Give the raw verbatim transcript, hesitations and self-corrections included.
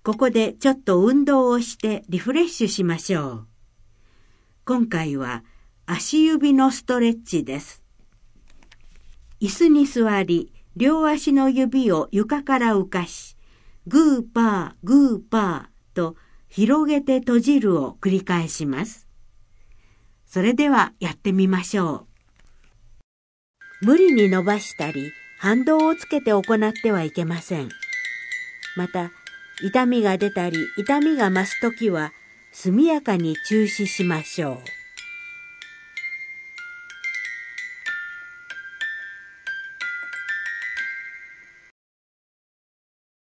ここでちょっと運動をしてリフレッシュしましょう。今回は足指のストレッチです。椅子に座り、両足の指を床から浮かし、グーパー、グーパーと広げて閉じるを繰り返します。それではやってみましょう。無理に伸ばしたり、反動をつけて行ってはいけません。また、痛みが出たり、痛みが増すときは、速やかに中止しましょう。